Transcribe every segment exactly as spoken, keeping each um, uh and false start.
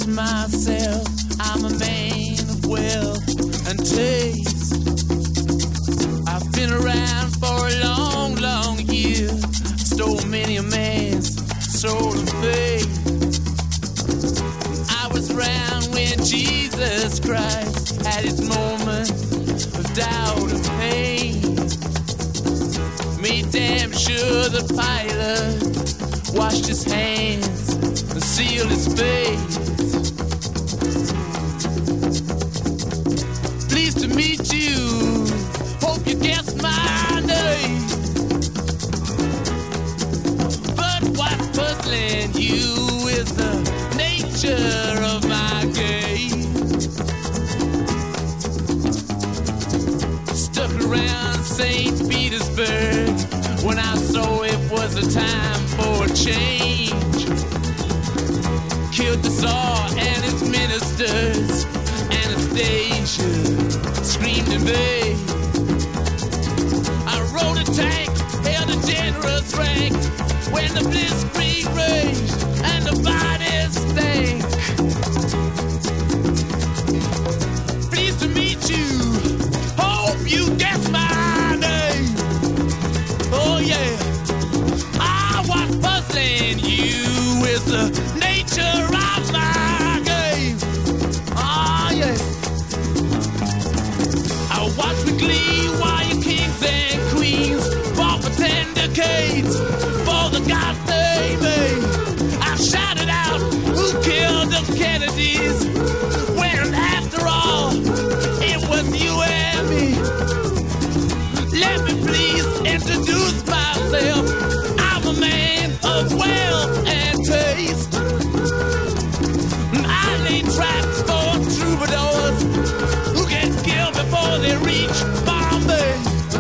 myself, I'm a man of wealth and taste. I've been around for a long, long year, stole many a man's soul and faith. I was around when Jesus Christ had his moment of doubt and pain. Made damn sure the Pilate washed his hands and sealed his face. Pleased to meet you, hope you guessed my name. But what's puzzling you is the nature of my game. Stuck around Saint Petersburg when I saw it was a time for a change. Killed the Tsar and his ministers. Anastasia screamed in vain. I rode a tank, held a generous rank when the blitzkrieg raged and the bodies stank. Pleased to meet you, hope you guess my name. Oh yeah, I was puzzling you with the nature of my game. Oh yeah, I watched with glee while your kings and queens fought for ten decades for the gods they made. I shouted out, who killed the Kennedys? When after all, it was you and me. Let me please introduce myself. I'm a man of wealth and taste. I lay traps for troubadours who get killed before they reach Bombay.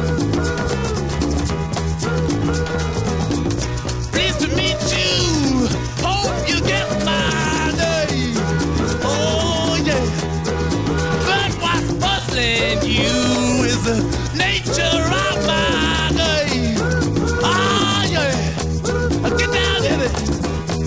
Pleased to meet you, hope you get my name. Oh yeah, but what's puzzling you is the nature of my game. Oh yeah, get down in it.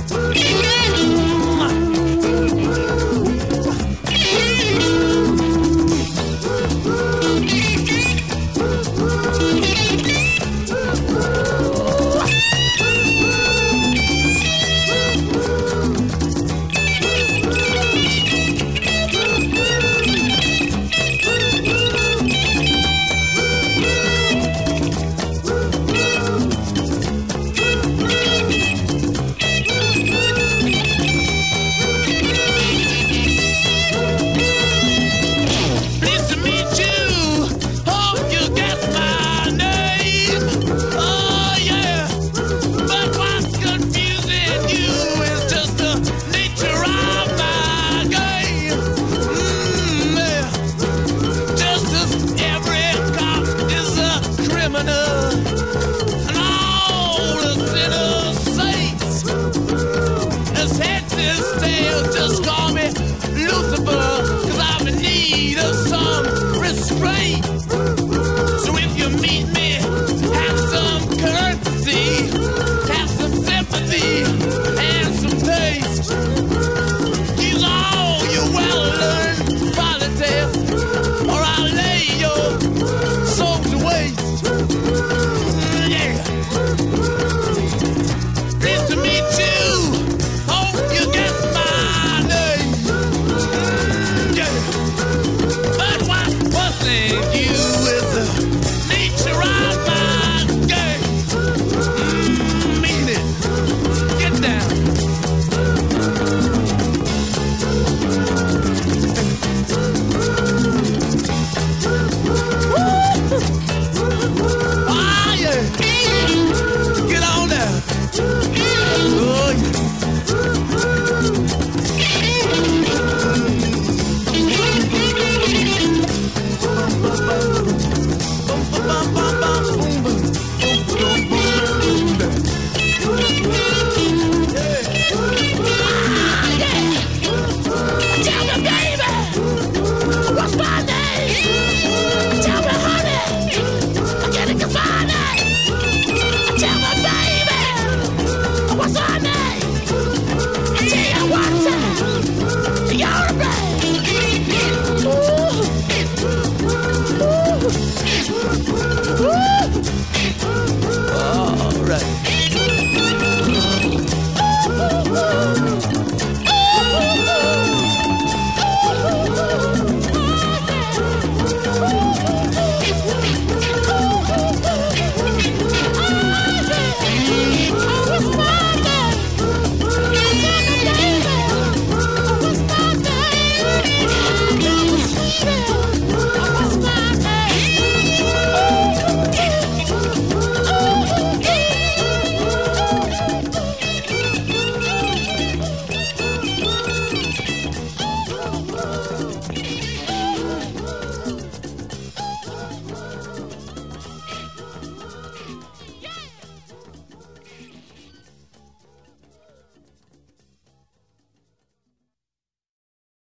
Just call me Lucifer, cause I'm in need of some restraint. So if you meet me, have some courtesy, have some sympathy, and some taste. Use all your well-learned politics, or I'll lay your soul to waste. Yeah. Pleased to meet you, hope you get my name. Yeah. But what's puzzling you is the nature of my game. Mm, mean it. Get down. Woo! Ah, yeah. Get on down. Oh, yeah. Bum, bum, bum, bum.